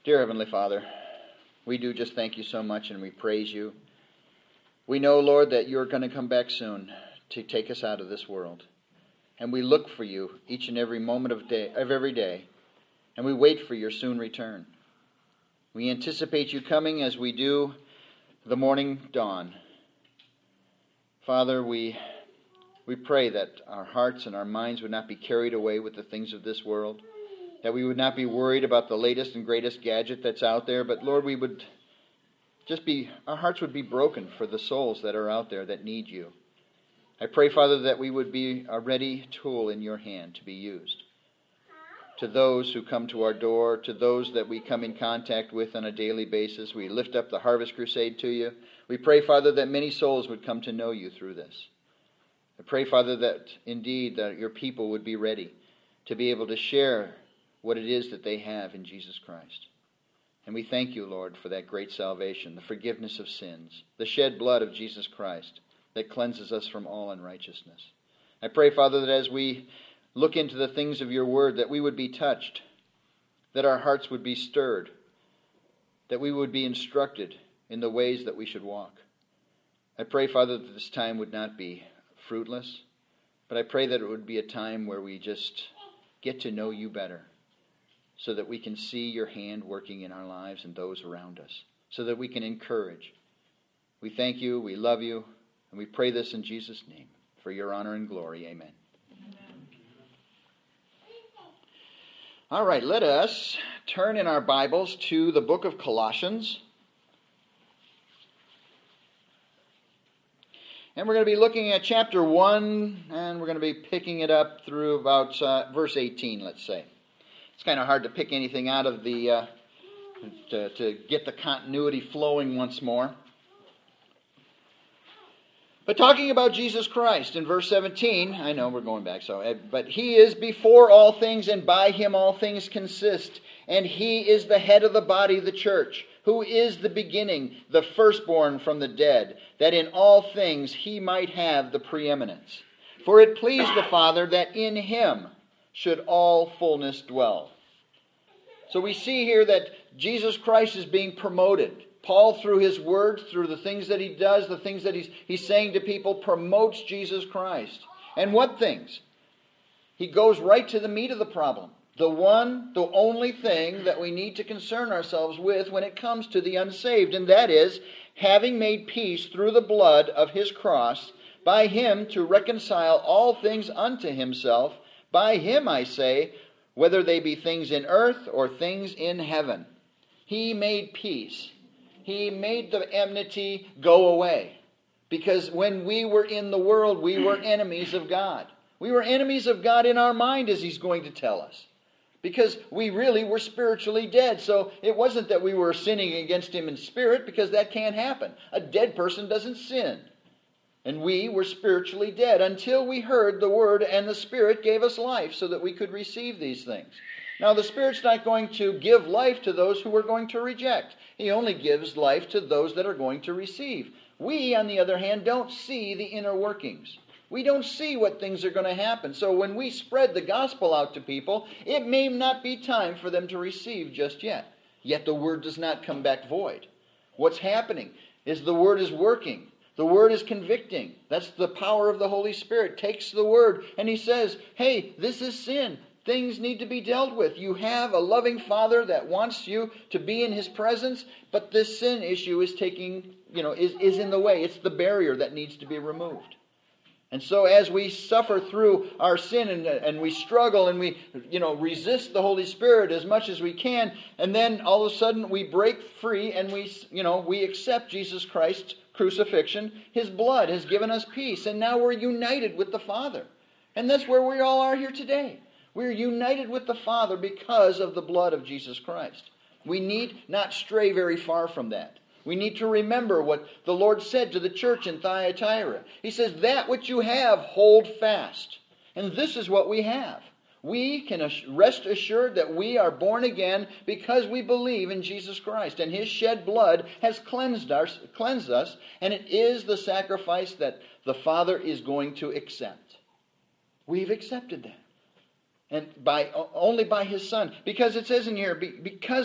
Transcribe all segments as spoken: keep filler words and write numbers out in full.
Dear Heavenly Father, we do just thank you so much and we praise you. We know, Lord, that you're going to come back soon to take us out of this world. And we look for you each and every moment of day of every day. And we wait for your soon return. We anticipate you coming as we do the morning dawn. Father, we we pray that our hearts and our minds would not be carried away with the things of this world. That we would not be worried about the latest and greatest gadget that's out there, but Lord, we would just be, our hearts would be broken for the souls that are out there that need you. I pray, Father, that we would be a ready tool in your hand to be used. To those who come to our door, to those that we come in contact with on a daily basis, we lift up the Harvest Crusade to you. We pray, Father, that many souls would come to know you through this. I pray, Father, that indeed that your people would be ready to be able to share what it is that they have in Jesus Christ. And we thank you, Lord, for that great salvation, the forgiveness of sins, the shed blood of Jesus Christ that cleanses us from all unrighteousness. I pray, Father, that as we look into the things of your word, that we would be touched, that our hearts would be stirred, that we would be instructed in the ways that we should walk. I pray, Father, that this time would not be fruitless, but I pray that it would be a time where we just get to know you better, so that we can see your hand working in our lives and those around us, so that we can encourage. We thank you, we love you, and we pray this in Jesus' name, for your honor and glory. Amen. Amen. All right, let us turn in our Bibles to the book of Colossians. And we're going to be looking at chapter one, and we're going to be picking it up through about uh, verse eighteen, let's say. It's kind of hard to pick anything out of the, uh, to, to get the continuity flowing once more. But talking about Jesus Christ in verse seventeen, I know we're going back, so, but he is before all things, and by him all things consist. And he is the head of the body, the church, who is the beginning, the firstborn from the dead, that in all things he might have the preeminence. For it pleased the Father that in him should all fullness dwell. So we see here that Jesus Christ is being promoted. Paul, through his words, through the things that he does, the things that he's, he's saying to people, promotes Jesus Christ. And what things? He goes right to the meat of the problem. The one, the only thing that we need to concern ourselves with when it comes to the unsaved, and that is, having made peace through the blood of his cross, by him to reconcile all things unto himself. By him, I say, whether they be things in earth or things in heaven. He made peace. He made the enmity go away. Because when we were in the world, we were enemies of God. We were enemies of God in our mind, as he's going to tell us. Because we really were spiritually dead. So it wasn't that we were sinning against him in spirit, because that can't happen. A dead person doesn't sin. And we were spiritually dead until we heard the word, and the Spirit gave us life so that we could receive these things. Now, the Spirit's not going to give life to those who are going to reject. He only gives life to those that are going to receive. We, on the other hand, don't see the inner workings. We don't see what things are going to happen. So when we spread the gospel out to people, it may not be time for them to receive just yet. Yet the word does not come back void. What's happening is the word is working. The word is convicting. That's the power of the Holy Spirit. Takes the word and he says, hey, this is sin. Things need to be dealt with. You have a loving Father that wants you to be in his presence, but this sin issue is taking, you know, is, is in the way. It's the barrier that needs to be removed. And so as we suffer through our sin and, and we struggle and we, you know, resist the Holy Spirit as much as we can, and then all of a sudden we break free and we, you know, we accept Jesus Christ's crucifixion. His blood has given us peace, and now we're united with the Father. And that's where we all are here today. We're united with the Father because of the blood of Jesus Christ. We need not stray very far from that. We need to remember what the Lord said to the church in Thyatira. He says, that which you have, hold fast. And this is what we have. We can rest assured that we are born again because we believe in Jesus Christ. And his shed blood has cleansed us, cleansed us, and it is the sacrifice that the Father is going to accept. We've accepted that. And by only by his Son. Because it says in here, because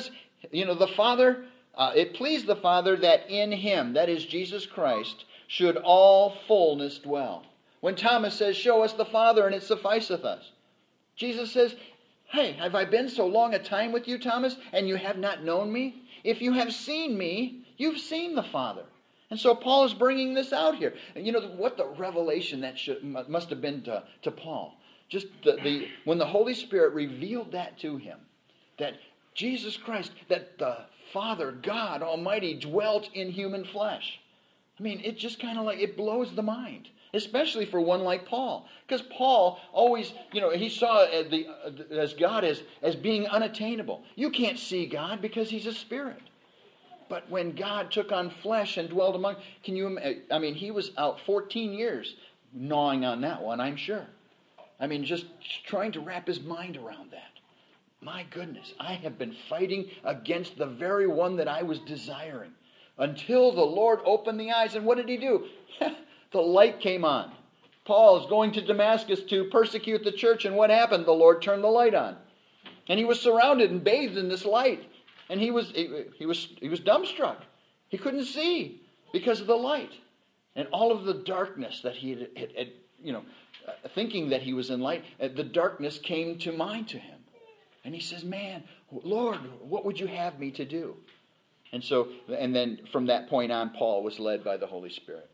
You know, the Father, uh, it pleased the Father that in him, that is Jesus Christ, should all fullness dwell. When Thomas says, show us the Father and it sufficeth us. Jesus says, hey, have I been so long a time with you, Thomas, and you have not known me? If you have seen me, you've seen the Father. And so Paul is bringing this out here. And you know what the revelation that should, must have been to, to Paul. Just the, the when the Holy Spirit revealed that to him, that Jesus Christ, that the Father, God Almighty, dwelt in human flesh. I mean, it just kind of like, it blows the mind. Especially for one like Paul. Because Paul always, you know, he saw the, as God as, as being unattainable. You can't see God because he's a spirit. But when God took on flesh and dwelled among, can you, I mean, he was out fourteen years gnawing on that one, I'm sure. I mean, just trying to wrap his mind around that. My goodness, I have been fighting against the very one that I was desiring. Until the Lord opened the eyes. And what did he do? The light came on. Paul is going to Damascus to persecute the church. And what happened? The Lord turned the light on. And he was surrounded and bathed in this light. And he was he, he was he was dumbstruck. He couldn't see because of the light. And all of the darkness that he had, had, had you know, uh, thinking that he was in light, uh, the darkness came to mind to him. And he says, man, Lord, what would you have me to do? And so, and then from that point on, Paul was led by the Holy Spirit.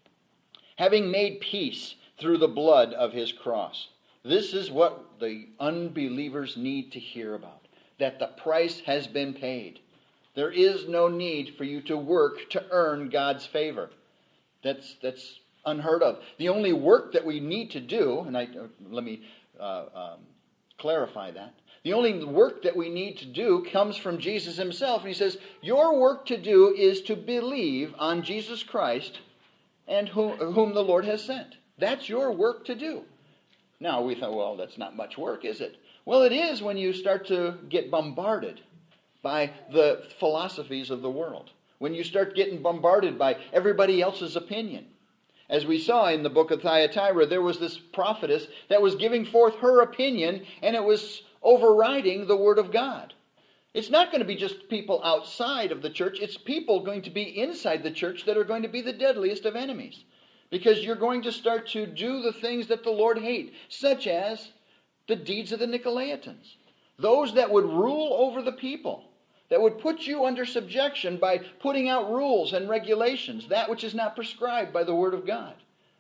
Having made peace through the blood of his cross. This is what the unbelievers need to hear about. That the price has been paid. There is no need for you to work to earn God's favor. That's that's unheard of. The only work that we need to do, and I let me uh, um, clarify that. The only work that we need to do comes from Jesus himself. And he says, your work to do is to believe on Jesus Christ and whom, whom the Lord has sent. That's your work to do. Now we thought, well, that's not much work, is it? Well, it is when you start to get bombarded by the philosophies of the world. When you start getting bombarded by everybody else's opinion. As we saw in the book of Thyatira, there was this prophetess that was giving forth her opinion, and it was overriding the Word of God. It's not going to be just people outside of the church. It's people going to be inside the church that are going to be the deadliest of enemies. Because you're going to start to do the things that the Lord hates, such as the deeds of the Nicolaitans. Those that would rule over the people. That would put you under subjection by putting out rules and regulations. That which is not prescribed by the Word of God.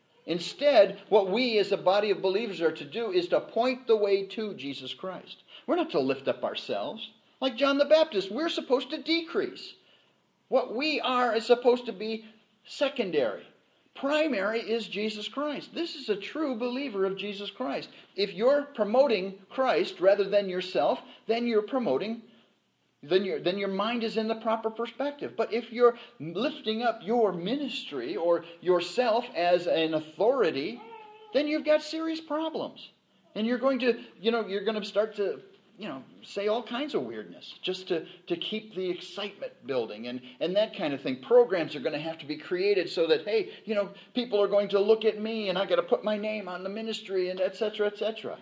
Instead, what we as a body of believers are to do is to point the way to Jesus Christ. We're not to lift up ourselves. Like John the Baptist, we're supposed to decrease. What we are is supposed to be secondary. Primary is Jesus Christ. This is a true believer of Jesus Christ. If you're promoting Christ rather than yourself, then you're promoting, then your, then your mind is in the proper perspective. But if you're lifting up your ministry or yourself as an authority, then you've got serious problems. And you're going to, you know, you're going to start to, you know, say all kinds of weirdness just to, to keep the excitement building and, and that kind of thing. Programs are going to have to be created so that, hey, you know, people are going to look at me and I got to put my name on the ministry and et cetera, et cetera.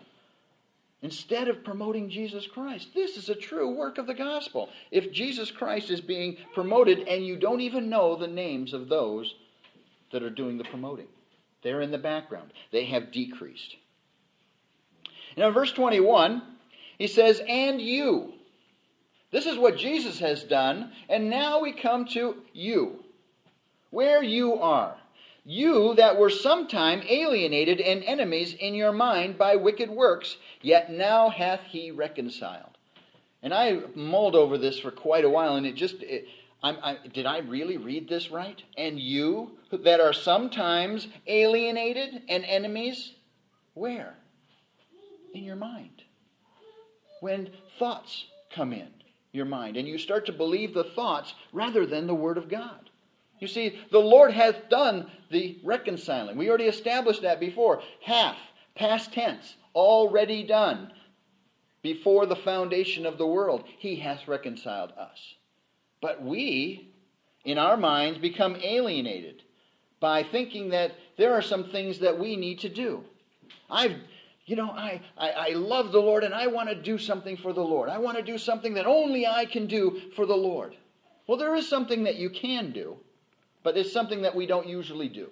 Instead of promoting Jesus Christ. This is a true work of the gospel. If Jesus Christ is being promoted and you don't even know the names of those that are doing the promoting. They're in the background. They have decreased. Now in verse twenty-one, he says, and you. This is what Jesus has done. And now we come to you. Where you are. You that were sometime alienated and enemies in your mind by wicked works, yet now hath he reconciled. And I mulled over this for quite a while, and it just, it, I'm, I, did I really read this right? And you that are sometimes alienated and enemies, where? In your mind. When thoughts come in your mind, and you start to believe the thoughts rather than the Word of God. You see, the Lord hath done the reconciling. We already established that before. Hath, past tense, already done. Before the foundation of the world, He hath reconciled us. But we, in our minds, become alienated by thinking that there are some things that we need to do. I've, you know, I, I, I love the Lord and I want to do something for the Lord. I want to do something that only I can do for the Lord. Well, there is something that you can do, but it's something that we don't usually do.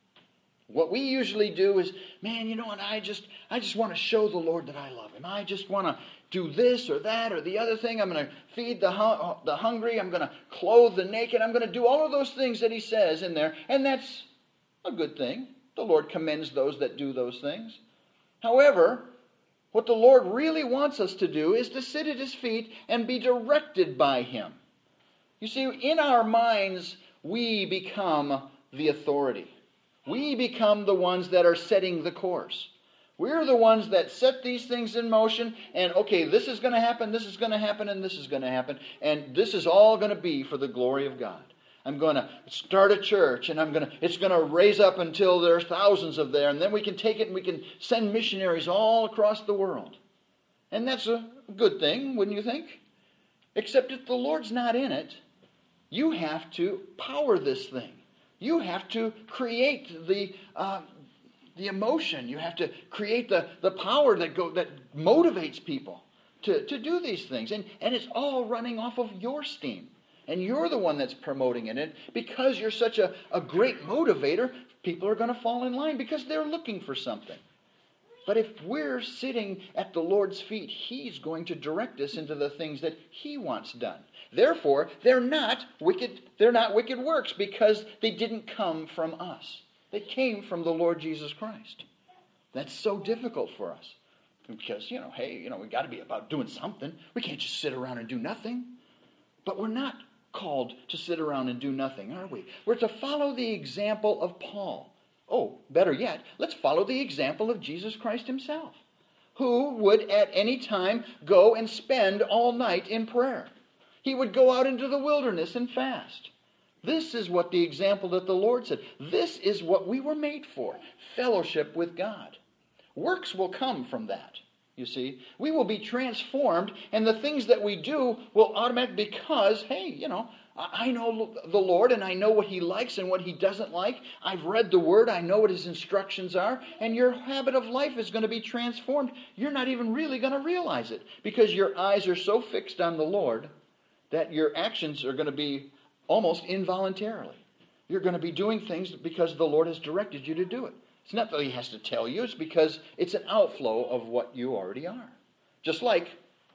What we usually do is, man, you know what, I just I just want to show the Lord that I love Him. I just want to do this or that or the other thing. I'm going to feed the, hu- the hungry. I'm going to clothe the naked. I'm going to do all of those things that He says in there. And that's a good thing. The Lord commends those that do those things. However, what the Lord really wants us to do is to sit at His feet and be directed by Him. You see, in our minds, we become the authority. We become the ones that are setting the course. We're the ones that set these things in motion, and okay, this is going to happen, this is going to happen, and this is going to happen, and this is all going to be for the glory of God. I'm going to start a church, and I'm going to, it's going to raise up until there are thousands of there, and then we can take it and we can send missionaries all across the world. And that's a good thing, wouldn't you think? Except if the Lord's not in it, you have to power this thing. You have to create the uh, the emotion. You have to create the, the power that go that motivates people to, to do these things. And, and it's all running off of your steam. And you're the one that's promoting it. And because you're such a, a great motivator, people are going to fall in line because they're looking for something. But if we're sitting at the Lord's feet, He's going to direct us into the things that He wants done. Therefore, they're not wicked, they're not wicked works because they didn't come from us. They came from the Lord Jesus Christ. That's so difficult for us. Because, you know, hey, you know, we've got to be about doing something. We can't just sit around and do nothing. But we're not called to sit around and do nothing, are we? We're to follow the example of Paul. Oh, better yet, let's follow the example of Jesus Christ Himself, who would at any time go and spend all night in prayer. He would go out into the wilderness and fast. This is what the example that the Lord said. This is what we were made for, fellowship with God. Works will come from that, you see. We will be transformed, and the things that we do will automatically, because, hey, you know, I know the Lord, and I know what He likes and what He doesn't like. I've read the Word. I know what His instructions are. And your habit of life is going to be transformed. You're not even really going to realize it because your eyes are so fixed on the Lord that your actions are going to be almost involuntarily. You're going to be doing things because the Lord has directed you to do it. It's not that He has to tell you. It's because it's an outflow of what you already are. Just like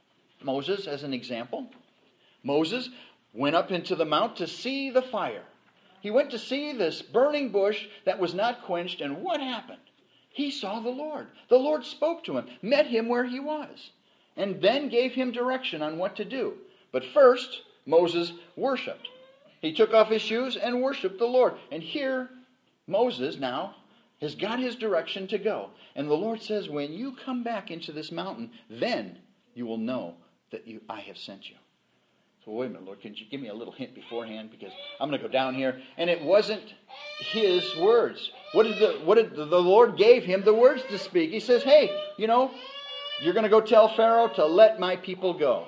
Moses, as an example. Moses went up into the mount to see the fire. He went to see this burning bush that was not quenched, and what happened? He saw the Lord. The Lord spoke to him, met him where he was, and then gave him direction on what to do. But first, Moses worshipped. He took off his shoes and worshipped the Lord. And here, Moses now has got his direction to go. And the Lord says, when you come back into this mountain, then you will know that you, I have sent you. So wait a minute, Lord, can you give me a little hint beforehand? Because I'm going to go down here. And it wasn't his words. What did the, what did the, the Lord gave him the words to speak? He says, hey, you know, you're going to go tell Pharaoh to let my people go.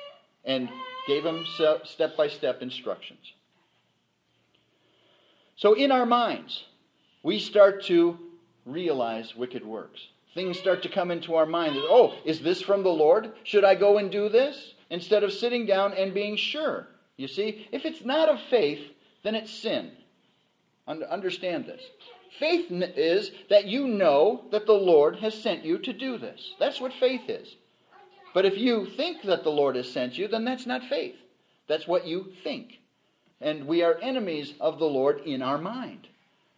And gave him step-by-step instructions. So in our minds, we start to realize wicked works. Things start to come into our mind. Oh, is this from the Lord? Should I go and do this? Instead of sitting down and being sure. You see, if it's not of faith, then it's sin. Understand this. Faith is that you know that the Lord has sent you to do this. That's what faith is. But if you think that the Lord has sent you, then that's not faith. That's what you think. And we are enemies of the Lord in our mind.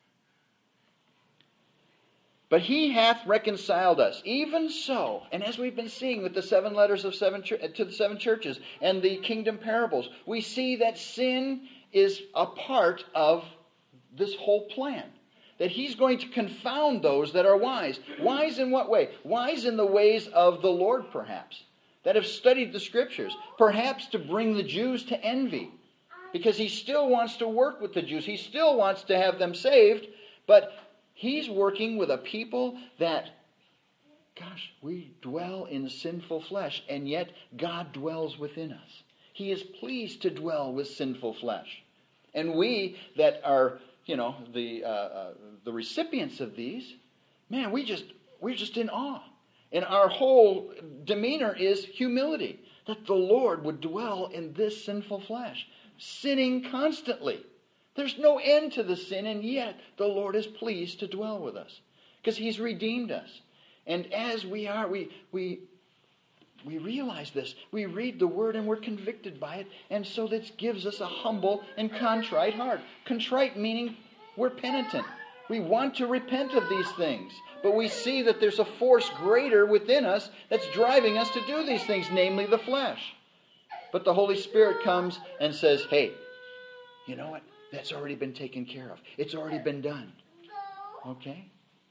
But He hath reconciled us, even so. And as we've been seeing with the seven letters of seven to the seven churches and the kingdom parables, we see that sin is a part of this whole plan. That He's going to confound those that are wise. Wise in what way? Wise in the ways of the Lord, perhaps. That have studied the Scriptures. Perhaps to bring the Jews to envy. Because He still wants to work with the Jews. He still wants to have them saved. But He's working with a people that, gosh, we dwell in sinful flesh. And yet God dwells within us. He is pleased to dwell with sinful flesh. And we that are, you know, the uh, uh, the recipients of these, man, we just we're just in awe. And our whole demeanor is humility, that the Lord would dwell in this sinful flesh, sinning constantly. There's no end to the sin, and yet the Lord is pleased to dwell with us because He's redeemed us. And as we are, we we we realize this. We read the Word and we're convicted by it, and so this gives us a humble and contrite heart. Contrite meaning we're penitent. We want to repent of these things, but we see that there's a force greater within us that's driving us to do these things, namely the flesh. But the Holy Spirit comes and says, hey, you know what? That's already been taken care of. It's already been done. Okay?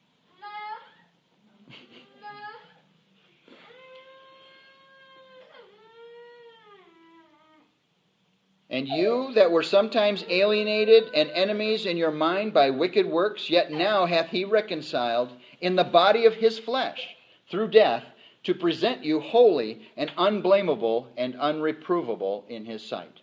And you that were sometimes alienated and enemies in your mind by wicked works, yet now hath He reconciled in the body of His flesh through death, to present you holy and unblameable and unreprovable in His sight.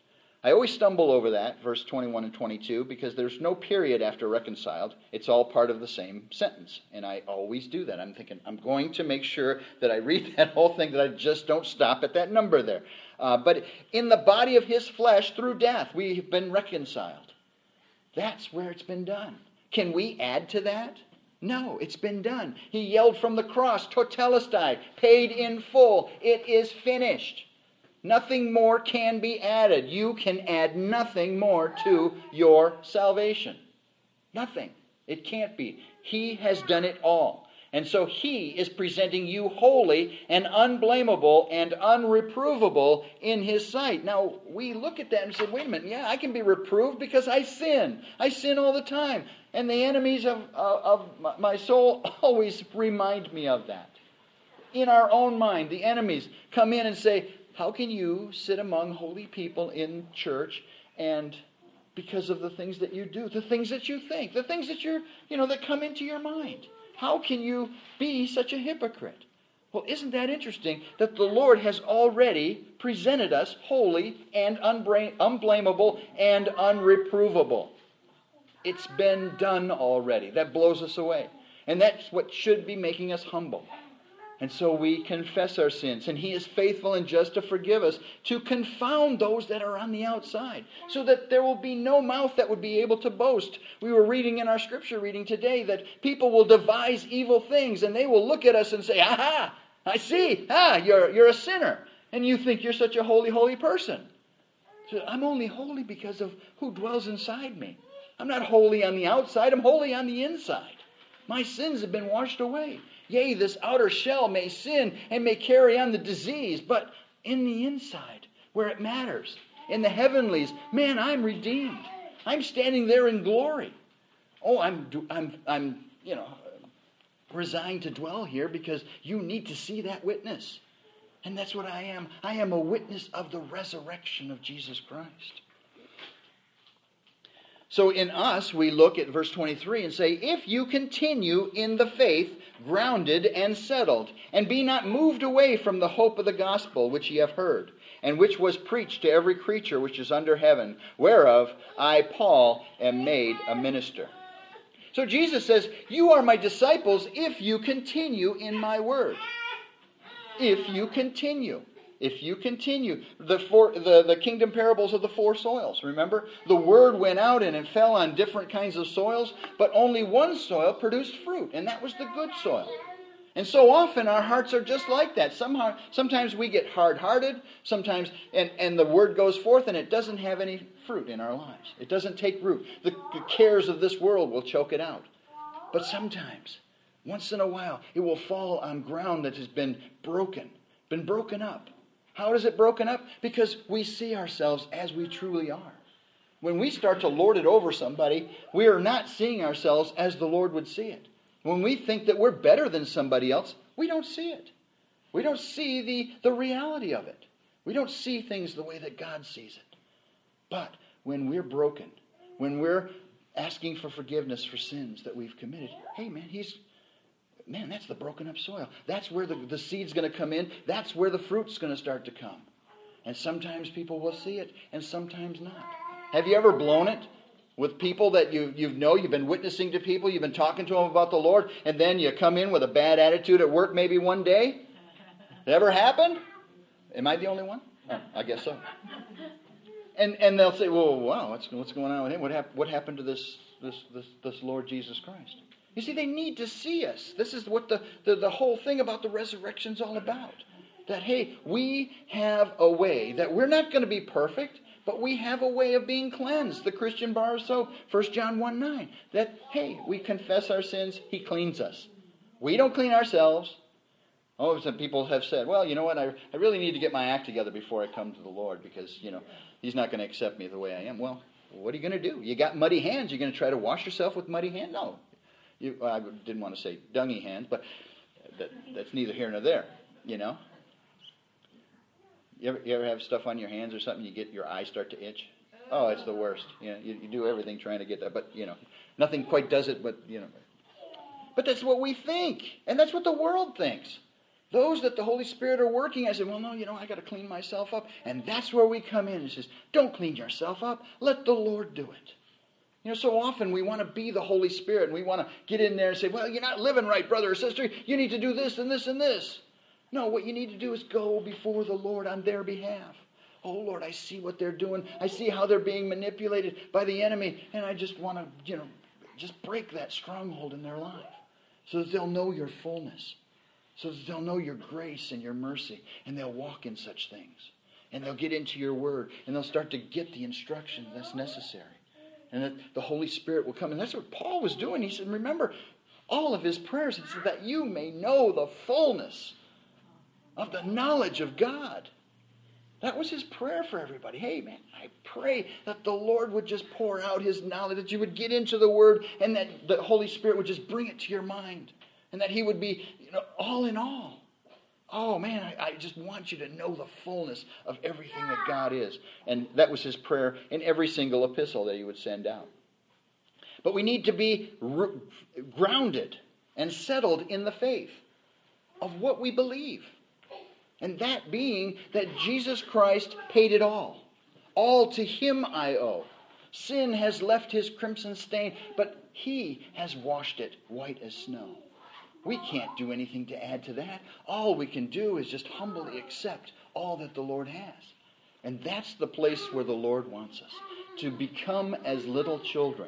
I always stumble over that, verse twenty-one and twenty-two, because there's no period after reconciled. It's all part of the same sentence. And I always do that. I'm thinking, I'm going to make sure that I read that whole thing, that I just don't stop at that number there. Uh, but in the body of His flesh through death, we have been reconciled. That's where it's been done. Can we add to that? No, it's been done. He yelled from the cross, Totelestai, paid in full. It is finished. Nothing more can be added. You can add nothing more to your salvation. Nothing. It can't be. He has done it all. And so He is presenting you holy and unblameable and unreprovable in His sight. Now, we look at that and say, wait a minute, yeah, I can be reproved because I sin. I sin all the time. And the enemies of, of, of my soul always remind me of that. In our own mind, the enemies come in and say, how can you sit among holy people in church and because of the things that you do, the things that you think, the things that you're, you know, that come into your mind? How can you be such a hypocrite? Well, isn't that interesting that the Lord has already presented us holy and unbra- unblameable and unreprovable? It's been done already. That blows us away. And that's what should be making us humble. And so we confess our sins, and He is faithful and just to forgive us, to confound those that are on the outside, so that there will be no mouth that would be able to boast. We were reading in our scripture reading today that people will devise evil things, and they will look at us and say, aha, I see, ah, you're, you're a sinner, and you think you're such a holy, holy person. So I'm only holy because of who dwells inside me. I'm not holy on the outside, I'm holy on the inside. My sins have been washed away. Yea, this outer shell may sin and may carry on the disease, but in the inside, where it matters, in the heavenlies, man, I'm redeemed. I'm standing there in glory. Oh, I'm, I'm, I'm, you know, resigned to dwell here because you need to see that witness. And that's what I am. I am a witness of the resurrection of Jesus Christ. So in us, we look at verse twenty-three and say, if you continue in the faith, grounded and settled, and be not moved away from the hope of the gospel which ye have heard, and which was preached to every creature which is under heaven, whereof I, Paul, am made a minister. So Jesus says, you are my disciples if you continue in my word. If you continue. If you continue. The, four, the, the kingdom parables of the four soils. Remember? The word went out and it fell on different kinds of soils, but only one soil produced fruit, and that was the good soil. And so often our hearts are just like that. Somehow, sometimes we get hard-hearted, sometimes, and, and the word goes forth and it doesn't have any fruit in our lives. It doesn't take root. The, the cares of this world will choke it out. But sometimes, once in a while, it will fall on ground that has been broken, been broken up. How is it broken up? Because we see ourselves as we truly are. When we start to lord it over somebody, we are not seeing ourselves as the Lord would see it. When we think that we're better than somebody else, we don't see it. We don't see the, the reality of it. We don't see things the way that God sees it. But when we're broken, when we're asking for forgiveness for sins that we've committed, hey man, he's... Man, that's the broken up soil. That's where the, the seed's going to come in. That's where the fruit's going to start to come. And sometimes people will see it, and sometimes not. Have you ever blown it? with people that you, you know, you've been witnessing to people, you've been talking to them about the Lord, and then you come in with a bad attitude at work maybe one day? It ever happened? Am I the only one? Oh, I guess so. And and they'll say, well, wow, what's, what's going on with him? What, hap- what happened to this, this, this, this Lord Jesus Christ? You see, they need to see us. This is what the, the, the whole thing about the resurrection is all about. That, hey, we have a way, that we're not going to be perfect, but we have a way of being cleansed. The Christian bar is so, First John one nine, that, hey, we confess our sins, He cleans us. We don't clean ourselves. Oh, some people have said, well, you know what, I, I really need to get my act together before I come to the Lord because, you know, He's not going to accept me the way I am. Well, what are you going to do? You got muddy hands. You're going to try to wash yourself with muddy hands? No. You, well, I didn't want to say dungy hands, but that, that's neither here nor there, you know. You ever, you ever have stuff on your hands or something, you get your eyes start to itch? Oh, it's the worst. You know, you, you do everything trying to get that, but, you know, nothing quite does it, but, you know. But that's what we think, and that's what the world thinks. Those that the Holy Spirit are working, I say, well, no, you know, I got to clean myself up. And that's where we come in and says, don't clean yourself up. Let the Lord do it. You know, so often we want to be the Holy Spirit, and we want to get in there and say, well, you're not living right, brother or sister. You need to do this and this and this. No, what you need to do is go before the Lord on their behalf. Oh, Lord, I see what they're doing. I see how they're being manipulated by the enemy. And I just want to, you know, just break that stronghold in their life so that they'll know your fullness, so that they'll know your grace and your mercy, and they'll walk in such things. And they'll get into your word, and they'll start to get the instruction that's necessary. And that the Holy Spirit will come. And that's what Paul was doing. He said, remember, all of his prayers, he said, that you may know the fullness of the knowledge of God. That was his prayer for everybody. Hey, man, I pray that the Lord would just pour out His knowledge, that you would get into the Word, and that the Holy Spirit would just bring it to your mind. And that He would be, you know, all in all. Oh, man, I, I just want you to know the fullness of everything that God is. And that was his prayer in every single epistle that he would send out. But we need to be r- grounded and settled in the faith of what we believe. And that being that Jesus Christ paid it all. All to Him I owe. Sin has left His crimson stain, but He has washed it white as snow. We can't do anything to add to that. All we can do is just humbly accept all that the Lord has. And that's the place where the Lord wants us. To become as little children.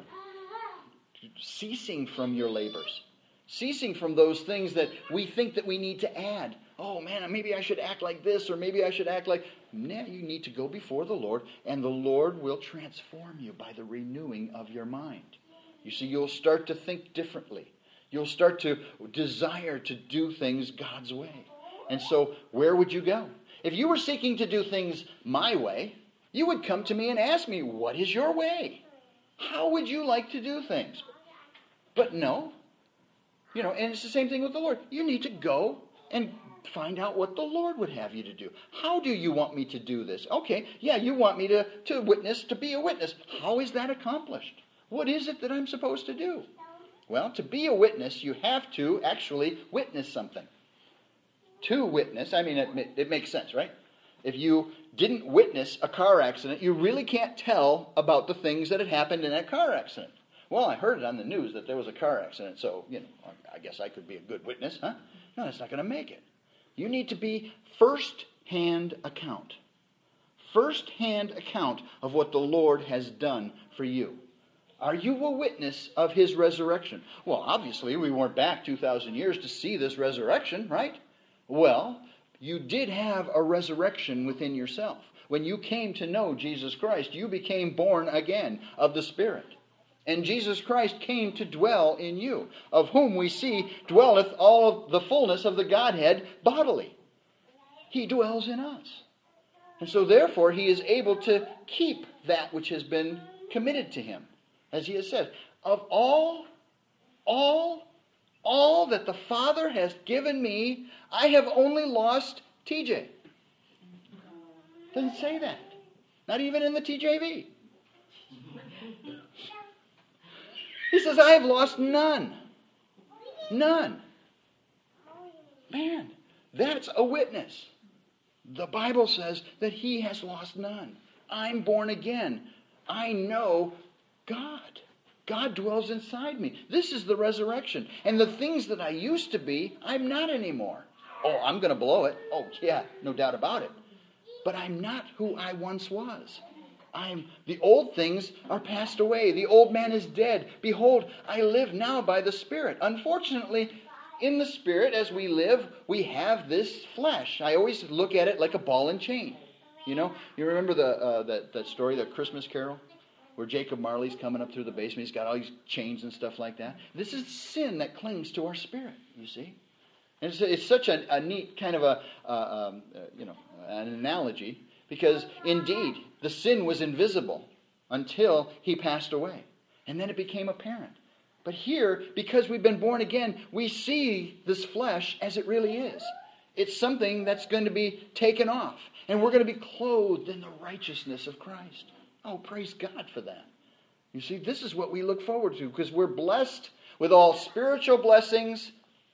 Ceasing from your labors. Ceasing from those things that we think that we need to add. Oh man, maybe I should act like this, or maybe I should act like... Nah, you need to go before the Lord, and the Lord will transform you by the renewing of your mind. You see, you'll start to think differently. You'll start to desire to do things God's way. And so, where would you go? If you were seeking to do things my way, you would come to me and ask me, what is your way? How would you like to do things? But no. You know, and it's the same thing with the Lord. You need to go and find out what the Lord would have you to do. How do you want me to do this? Okay, yeah, you want me to, to witness, to be a witness. How is that accomplished? What is it that I'm supposed to do? Well, to be a witness, you have to actually witness something. To witness, I mean, it, it makes sense, right? If you didn't witness a car accident, you really can't tell about the things that had happened in that car accident. Well, I heard it on the news that there was a car accident, so, you know, I guess I could be a good witness, huh? No, that's not going to make it. You need to be first-hand account. First-hand account of what the Lord has done for you. Are you a witness of His resurrection? Well, obviously, we weren't back two thousand years to see this resurrection, right? Well, you did have a resurrection within yourself. When you came to know Jesus Christ, you became born again of the Spirit. And Jesus Christ came to dwell in you, of whom we see dwelleth all of the fullness of the Godhead bodily. He dwells in us. And so therefore He is able to keep that which has been committed to Him. As He has said, of all, all, all that the Father has given me, I have only lost T J. Doesn't say that. Not even in the T J V. He says, I have lost none. None. Man, that's a witness. The Bible says that He has lost none. I'm born again. I know God. God dwells inside me. This is the resurrection. And the things that I used to be, I'm not anymore. Oh, I'm going to blow it. Oh, yeah, no doubt about it. But I'm not who I once was. I'm the old things are passed away. The old man is dead. Behold, I live now by the Spirit. Unfortunately, in the Spirit, as we live, we have this flesh. I always look at it like a ball and chain. You know, you remember the uh, that, that story, the Christmas Carol? Where Jacob Marley's coming up through the basement. He's got all these chains and stuff like that. This is sin that clings to our spirit, you see. And it's, it's such a, a neat kind of a, uh, um, uh, you know, an analogy. Because indeed, the sin was invisible until he passed away. And then it became apparent. But here, because we've been born again, we see this flesh as it really is. It's something that's going to be taken off. And we're going to be clothed in the righteousness of Christ. Oh, praise God for that. You see, this is what we look forward to because we're blessed with all spiritual blessings.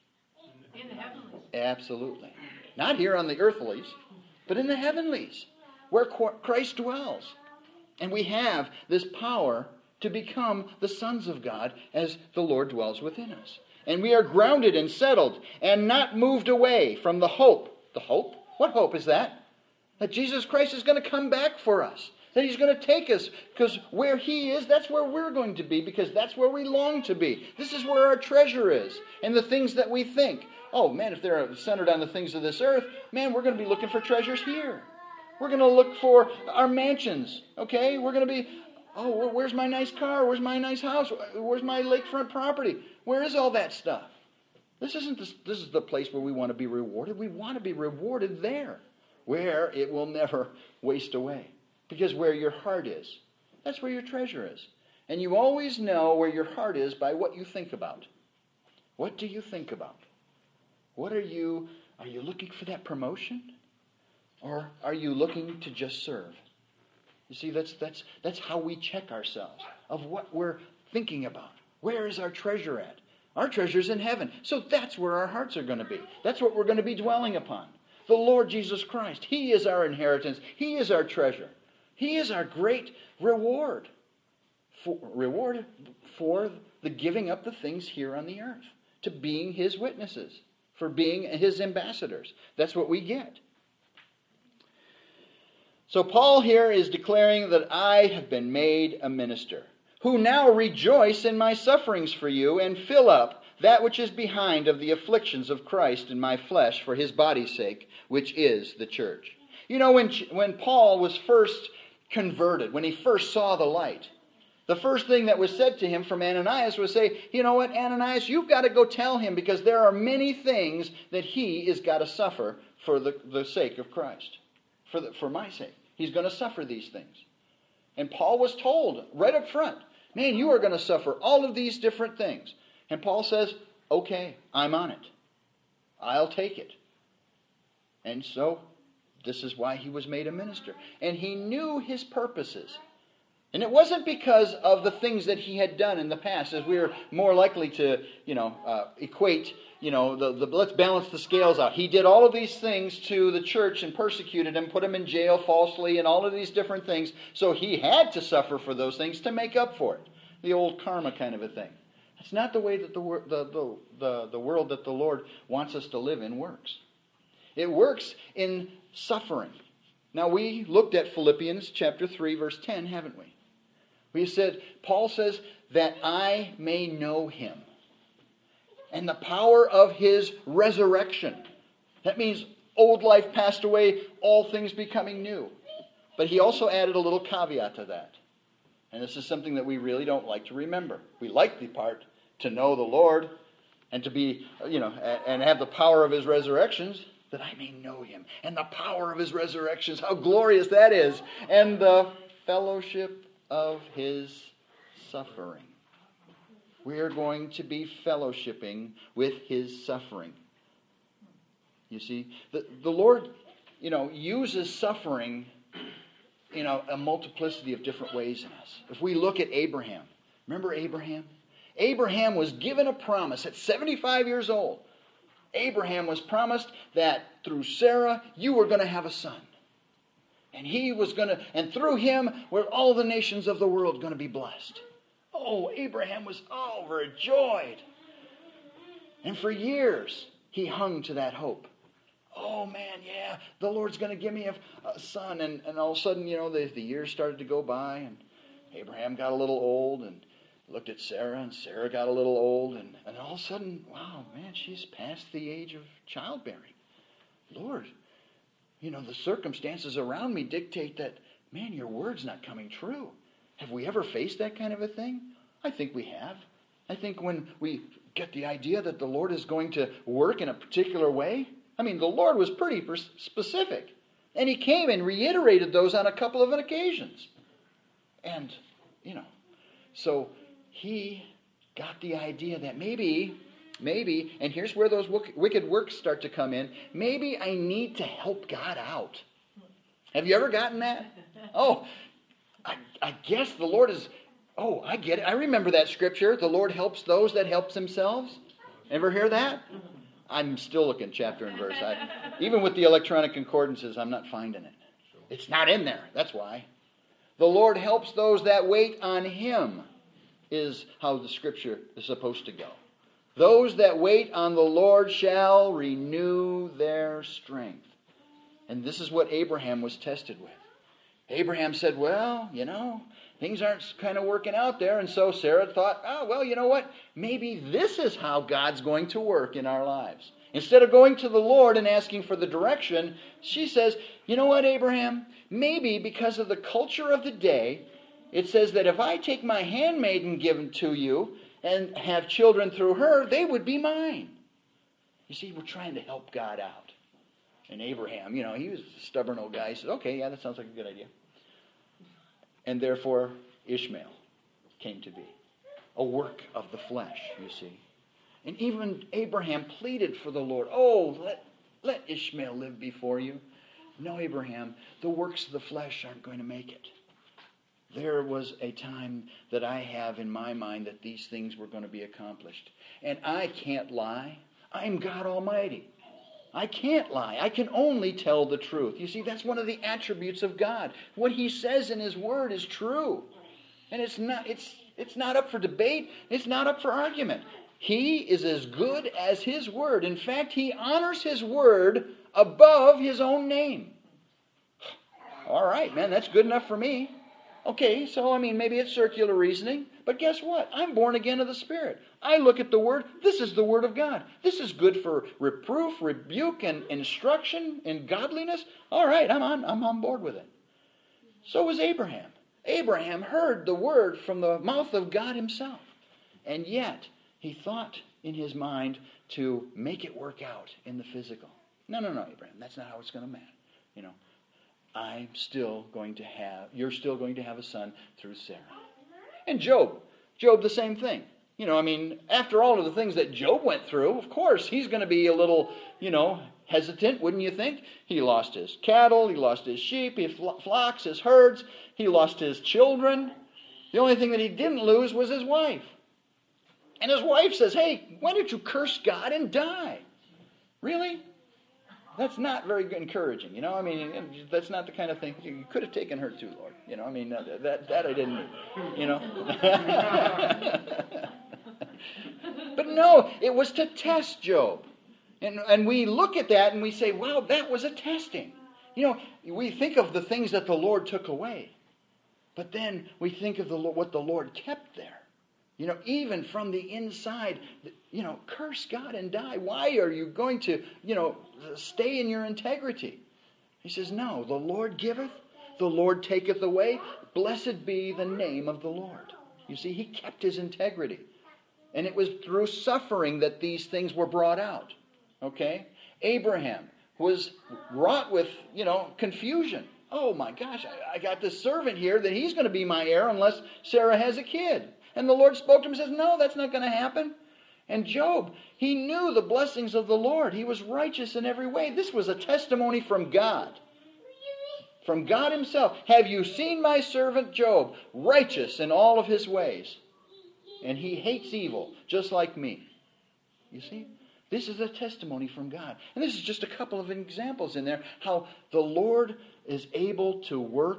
In the heavenlies. Absolutely. Not here on the earthlies, but in the heavenlies, where Christ dwells. And we have this power to become the sons of God as the Lord dwells within us. And we are grounded and settled and not moved away from the hope. The hope? What hope is that? That Jesus Christ is going to come back for us. That He's going to take us, because where He is, that's where we're going to be, because that's where we long to be. This is where our treasure is, and the things that we think. Oh, man, if they're centered on the things of this earth, man, we're going to be looking for treasures here. We're going to look for our mansions, okay? We're going to be, oh, where's my nice car? Where's my nice house? Where's my lakefront property? Where is all that stuff? This isn't the, this is the place where we want to be rewarded. We want to be rewarded there, where it will never waste away. Because where your heart is, that's where your treasure is. And you always know where your heart is by what you think about. What do you think about? What are you, are you looking for that promotion? Or are you looking to just serve? You see, that's, that's, that's how we check ourselves of what we're thinking about. Where is our treasure at? Our treasure's in heaven. So that's where our hearts are going to be. That's what we're going to be dwelling upon. The Lord Jesus Christ. He is our inheritance. He is our treasure. He is our great reward for, reward for the giving up the things here on the earth, to being His witnesses, for being His ambassadors. That's what we get. So Paul here is declaring that I have been made a minister, who now rejoice in my sufferings for you and fill up that which is behind of the afflictions of Christ in my flesh for His body's sake, which is the church. You know, when, when Paul was first converted, when he first saw the light, the first thing that was said to him from Ananias was say, you know what, Ananias, you've got to go tell him, because there are many things that he has got to suffer for the, the sake of Christ, for, the, for my sake. He's going to suffer these things. And Paul was told right up front, man, you are going to suffer all of these different things. And Paul says, okay, I'm on it. I'll take it. And so this is why he was made a minister. And he knew his purposes. And it wasn't because of the things that he had done in the past, as we are more likely to, you know, uh, equate, you know, the, the, let's balance the scales out. He did all of these things to the church and persecuted them, put them in jail falsely and all of these different things. So he had to suffer for those things to make up for it. The old karma kind of a thing. That's not the way that the, the, the, the, the world that the Lord wants us to live in works. It works in suffering. Now, we looked at Philippians chapter three, verse ten, haven't we? We said, Paul says, that I may know Him and the power of His resurrection. That means old life passed away, all things becoming new. But he also added a little caveat to that. And this is something that we really don't like to remember. We like the part to know the Lord and to be, you know, and have the power of His resurrections, that I may know Him and the power of His resurrections. How glorious that is. And the fellowship of His suffering. We are going to be fellowshipping with His suffering. You see, the, the Lord, you know, uses suffering in a, a multiplicity of different ways in us. If we look at Abraham, remember Abraham? Abraham was given a promise at seventy-five years old. Abraham was promised that through Sarah, you were going to have a son. And he was going to, and through him, were all the nations of the world going to be blessed. Oh, Abraham was overjoyed. And for years, he hung to that hope. Oh, man, yeah, the Lord's going to give me a, a son. And, and all of a sudden, you know, the, the years started to go by, and Abraham got a little old and looked at Sarah, and Sarah got a little old. And, and all of a sudden, wow, man, she's past the age of childbearing. Lord, you know, the circumstances around me dictate that, man, your word's not coming true. Have we ever faced that kind of a thing? I think we have. I think when we get the idea that the Lord is going to work in a particular way, I mean, the Lord was pretty specific. And he came and reiterated those on a couple of occasions. And, you know, so he got the idea that maybe, maybe, and here's where those wicked works start to come in, maybe I need to help God out. Have you ever gotten that? Oh, I, I guess the Lord is, oh, I get it. I remember that scripture. The Lord helps those that help themselves. Ever hear that? I'm still looking chapter and verse. I, even with the electronic concordances, I'm not finding it. It's not in there. That's why. The Lord helps those that wait on Him is how the scripture is supposed to go. Those that wait on the Lord shall renew their strength. And this is what Abraham was tested with. Abraham said, well, you know, things aren't kind of working out there. And so Sarah thought, oh, well, you know what? Maybe this is how God's going to work in our lives. Instead of going to the Lord and asking for the direction, she says, you know what, Abraham? Maybe because of the culture of the day, it says that if I take my handmaid and give them to you and have children through her, they would be mine. You see, we're trying to help God out. And Abraham, you know, he was a stubborn old guy. He said, okay, yeah, that sounds like a good idea. And therefore, Ishmael came to be. A work of the flesh, you see. And even Abraham pleaded for the Lord, oh, let, let Ishmael live before you. No, Abraham, the works of the flesh aren't going to make it. There was a time that I have in my mind that these things were going to be accomplished. And I can't lie. I'm God Almighty. I can't lie. I can only tell the truth. You see, that's one of the attributes of God. What He says in His Word is true. And it's not, it's, it's not up for debate. It's not up for argument. He is as good as His Word. In fact, He honors His Word above His own name. All right, man, that's good enough for me. Okay, so, I mean, maybe it's circular reasoning. But guess what? I'm born again of the Spirit. I look at the Word. This is the Word of God. This is good for reproof, rebuke, and instruction in godliness. All right, I'm on, I'm on board with it. So was Abraham. Abraham heard the Word from the mouth of God Himself. And yet, he thought in his mind to make it work out in the physical. No, no, no, Abraham, that's not how it's going to matter. You know, I'm still going to have, you're still going to have a son through Sarah. And Job, Job the same thing. You know, I mean, after all of the things that Job went through, of course, he's going to be a little, you know, hesitant, wouldn't you think? He lost his cattle, he lost his sheep, his flocks, his herds, he lost his children. The only thing that he didn't lose was his wife. And his wife says, hey, why don't you curse God and die? Really? That's not very encouraging, you know. I mean, that's not the kind of thing. You could have taken her too, Lord. You know, I mean, that that, that I didn't need, you know. But no, it was to test Job. And, and we look at that and we say, well, that was a testing. You know, we think of the things that the Lord took away. But then we think of the what the Lord kept there. You know, even from the inside, you know, curse God and die. Why are you going to, you know, stay in your integrity? He says, no, the Lord giveth, the Lord taketh away. Blessed be the name of the Lord. You see, he kept his integrity. And it was through suffering that these things were brought out. Okay? Abraham was wrought with, you know, confusion. Oh my gosh, I, I got this servant here that he's going to be my heir unless Sarah has a kid. And the Lord spoke to him and says, no, that's not going to happen. And Job, he knew the blessings of the Lord. He was righteous in every way. This was a testimony from God. From God himself. Have you seen my servant Job, righteous in all of his ways? And he hates evil, just like me. You see? This is a testimony from God. And this is just a couple of examples in there, how the Lord is able to work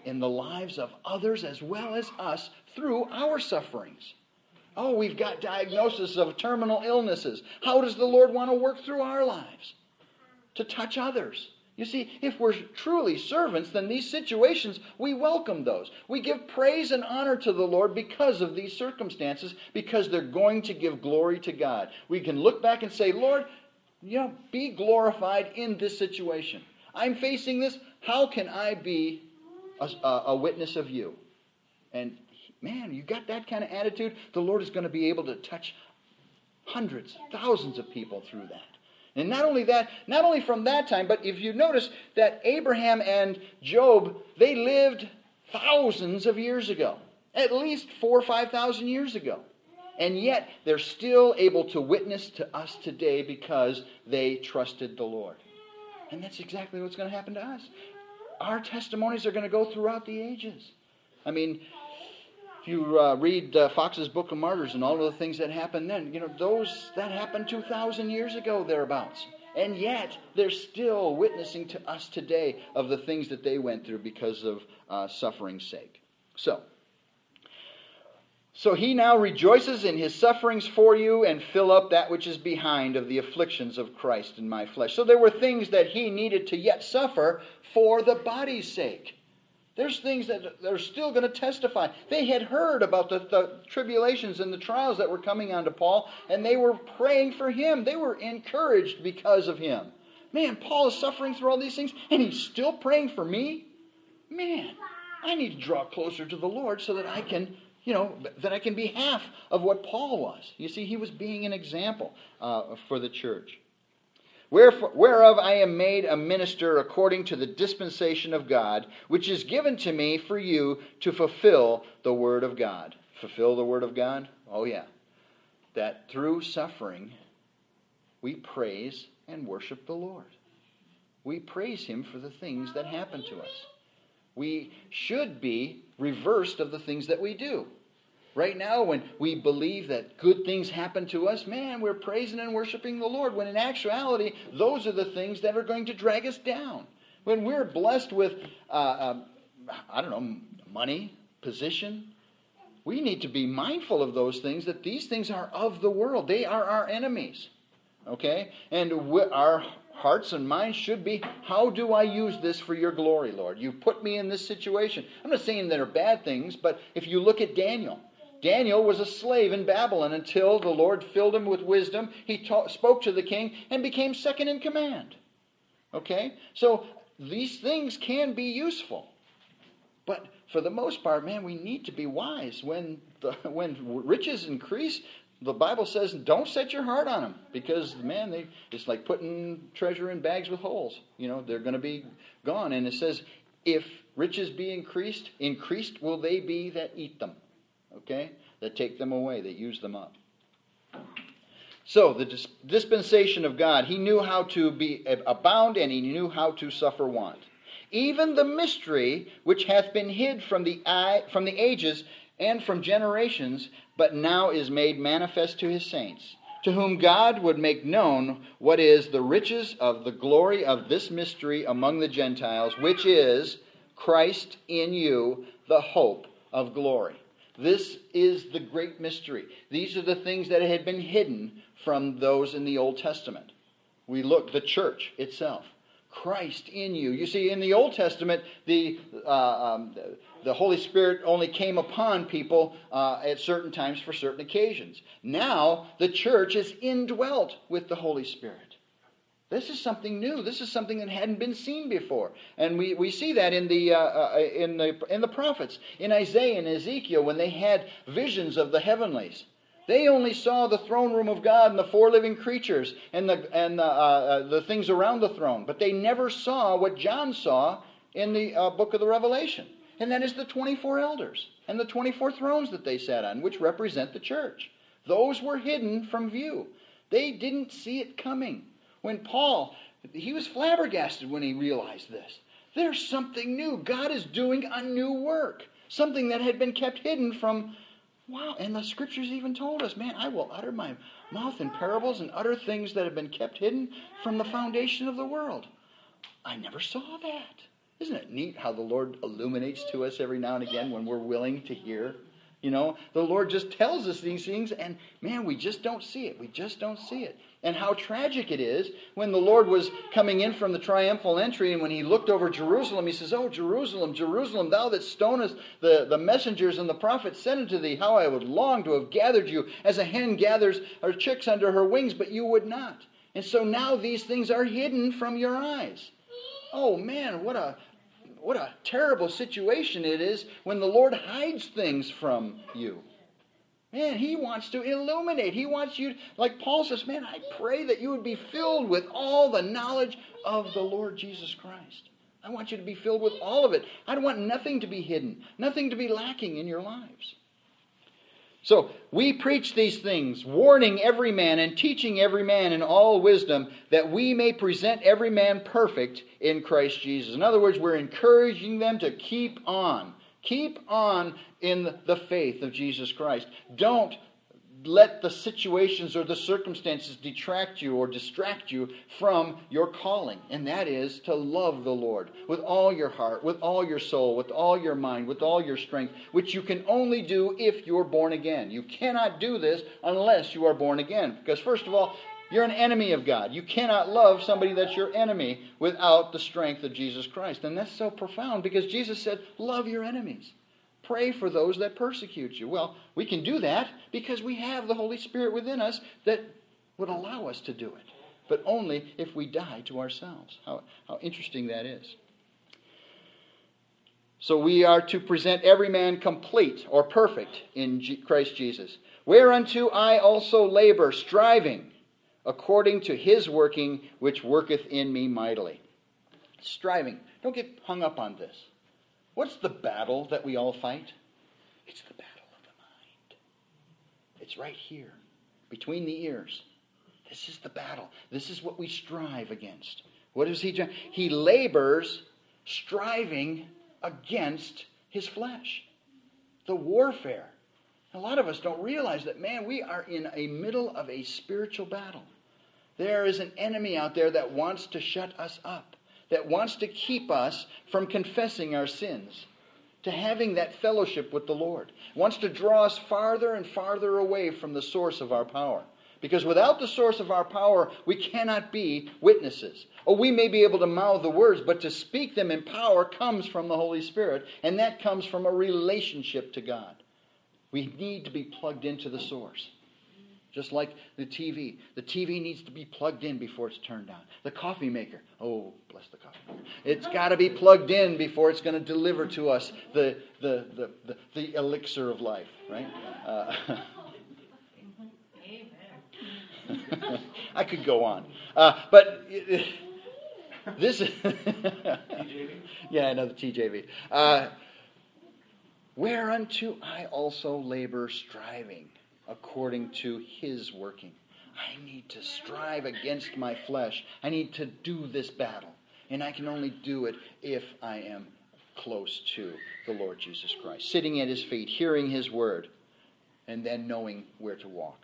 in the lives of others as well as us through our sufferings. Oh, we've got diagnosis of terminal illnesses. How does the Lord want to work through our lives? To touch others. You see, if we're truly servants, then these situations, we welcome those. We give praise and honor to the Lord because of these circumstances, because they're going to give glory to God. We can look back and say, Lord, you know, be glorified in this situation. I'm facing this. How can I be a, a witness of you? And man, you got that kind of attitude, the Lord is going to be able to touch hundreds, thousands of people through that. And not only that, not only from that time, but if you notice that Abraham and Job, they lived thousands of years ago. At least four or five thousand years ago. And yet, they're still able to witness to us today because they trusted the Lord. And that's exactly what's going to happen to us. Our testimonies are going to go throughout the ages. I mean, if you uh, read uh, Fox's Book of Martyrs and all of the things that happened then, you know, those that happened two thousand years ago, thereabouts. And yet, they're still witnessing to us today of the things that they went through because of uh, suffering's sake. So, so he now rejoices in his sufferings for you and fill up that which is behind of the afflictions of Christ in my flesh. So there were things that he needed to yet suffer for the body's sake. There's things that they're still going to testify. They had heard about the, the tribulations and the trials that were coming onto Paul, and they were praying for him. They were encouraged because of him. Man, Paul is suffering through all these things, and he's still praying for me? Man, I need to draw closer to the Lord so that I can, you know, that I can be half of what Paul was. You see, he was being an example uh, for the church. Wherefore, whereof I am made a minister according to the dispensation of God, which is given to me for you to fulfill the word of God. Fulfill the word of God? Oh yeah. That through suffering, we praise and worship the Lord. We praise Him for the things that happen to us. We should be reversed of the things that we do. Right now, when we believe that good things happen to us, man, we're praising and worshiping the Lord. When in actuality, those are the things that are going to drag us down. When we're blessed with, uh, uh, I don't know, money, position, we need to be mindful of those things, that these things are of the world. They are our enemies. Okay? And we, our hearts and minds should be, how do I use this for your glory, Lord? You put me in this situation. I'm not saying they're bad things, but if you look at Daniel, Daniel was a slave in Babylon until the Lord filled him with wisdom. He ta- spoke to the king and became second in command. Okay? So these things can be useful. But for the most part, man, we need to be wise. When the, when riches increase, the Bible says don't set your heart on them. Because, man, they, it's like putting treasure in bags with holes. You know, they're going to be gone. And it says, if riches be increased, increased will they be that eat them. Okay? That take them away, that use them up. So, the dis- dispensation of God, He knew how to be abound, and He knew how to suffer want. Even the mystery which hath been hid from the eye, from the ages and from generations, but now is made manifest to His saints, to whom God would make known what is the riches of the glory of this mystery among the Gentiles, which is Christ in you, the hope of glory. This is the great mystery. These are the things that had been hidden from those in the Old Testament. We look, the church itself. Christ in you. You see, in the Old Testament, the uh, um, the Holy Spirit only came upon people uh, at certain times for certain occasions. Now, the church is indwelt with the Holy Spirit. This is something new. This is something that hadn't been seen before, and we, we see that in the uh, uh, in the in the prophets, in Isaiah and Ezekiel, when they had visions of the heavenlies. They only saw the throne room of God and the four living creatures and the and the, uh, uh, the things around the throne, but they never saw what John saw in the uh, book of the Revelation, and that is the twenty-four elders and the twenty-four thrones that they sat on, which represent the church. Those were hidden from view. They didn't see it coming. When Paul, he was flabbergasted when he realized this. There's something new. God is doing a new work. Something that had been kept hidden from, wow, and the Scriptures even told us, man, I will utter my mouth in parables and utter things that have been kept hidden from the foundation of the world. I never saw that. Isn't it neat how the Lord illuminates to us every now and again when we're willing to hear? You know, the Lord just tells us these things, and man, we just don't see it. We just don't see it. And how tragic it is when the Lord was coming in from the triumphal entry, and when he looked over Jerusalem, he says, "Oh, Jerusalem, Jerusalem, thou that stonest the, the messengers and the prophets sent unto thee, how I would long to have gathered you as a hen gathers her chicks under her wings, but you would not. And so now these things are hidden from your eyes." Oh man, what a what a terrible situation it is when the Lord hides things from you. Man, he wants to illuminate. He wants you, like Paul says, man, I pray that you would be filled with all the knowledge of the Lord Jesus Christ. I want you to be filled with all of it. I don't want nothing to be hidden, nothing to be lacking in your lives. So we preach these things, warning every man and teaching every man in all wisdom, that we may present every man perfect in Christ Jesus. In other words, we're encouraging them to keep on. Keep on in the faith of Jesus Christ. Don't let the situations or the circumstances detract you or distract you from your calling. And that is to love the Lord with all your heart, with all your soul, with all your mind, with all your strength, which you can only do if you're born again. You cannot do this unless you are born again. Because first of all, you're an enemy of God. You cannot love somebody that's your enemy without the strength of Jesus Christ. And that's so profound because Jesus said, love your enemies. Pray for those that persecute you. Well, we can do that because we have the Holy Spirit within us that would allow us to do it. But only if we die to ourselves. How, how interesting that is. So we are to present every man complete or perfect in G- Christ Jesus. Whereunto I also labor, striving according to his working, which worketh in me mightily. Striving. Don't get hung up on this. What's the battle that we all fight? It's the battle of the mind. It's right here, between the ears. This is the battle. This is what we strive against. What does he do? He labors, striving against his flesh. The warfare. A lot of us don't realize that, man, we are in a middle of a spiritual battle. There is an enemy out there that wants to shut us up, that wants to keep us from confessing our sins, to having that fellowship with the Lord. Wants to draw us farther and farther away from the source of our power. Because without the source of our power, we cannot be witnesses. Oh, we may be able to mouth the words, but to speak them in power comes from the Holy Spirit, and that comes from a relationship to God. We need to be plugged into the source. Just like the T V. The T V needs to be plugged in before it's turned on. The coffee maker. Oh, bless the coffee maker. It's got to be plugged in before it's going to deliver to us the the the, the, the elixir of life. Right? Uh, Amen. I could go on. Uh, but this is... yeah, I know the T J V. Uh, Whereunto I also labor, striving according to his working. I need to strive against my flesh. I need to do this battle. And I can only do it if I am close to the Lord Jesus Christ. Sitting at his feet, hearing his word, and then knowing where to walk.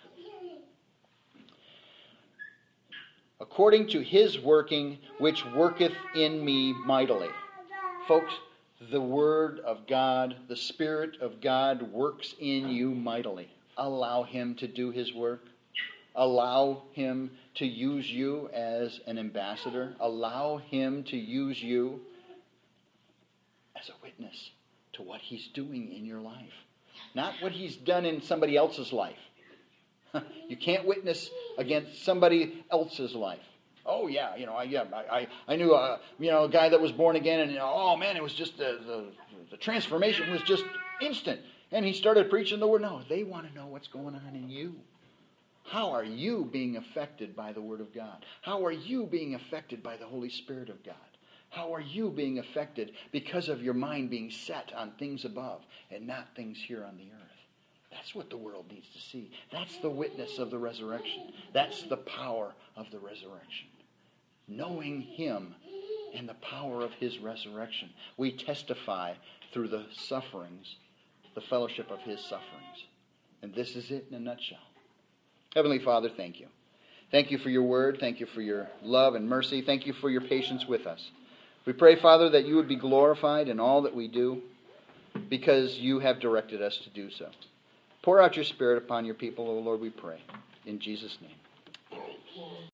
According to his working, which worketh in me mightily. Folks, the Word of God, the Spirit of God works in you mightily. Allow him to do his work. Allow him to use you as an ambassador. Allow him to use you as a witness to what he's doing in your life. Not what he's done in somebody else's life. You can't witness against somebody else's life. Oh yeah, you know, I yeah, I I knew a you know a guy that was born again, and you know, oh man, it was just the, the the transformation was just instant. And he started preaching the word. No, they want to know what's going on in you. How are you being affected by the Word of God? How are you being affected by the Holy Spirit of God? How are you being affected because of your mind being set on things above and not things here on the earth? That's what the world needs to see. That's the witness of the resurrection. That's the power of the resurrection. Knowing him and the power of his resurrection. We testify through the sufferings, the fellowship of his sufferings. And this is it in a nutshell. Heavenly Father, thank you. Thank you for your word. Thank you for your love and mercy. Thank you for your patience with us. We pray, Father, that you would be glorified in all that we do because you have directed us to do so. Pour out your Spirit upon your people, O Lord, we pray. In Jesus' name.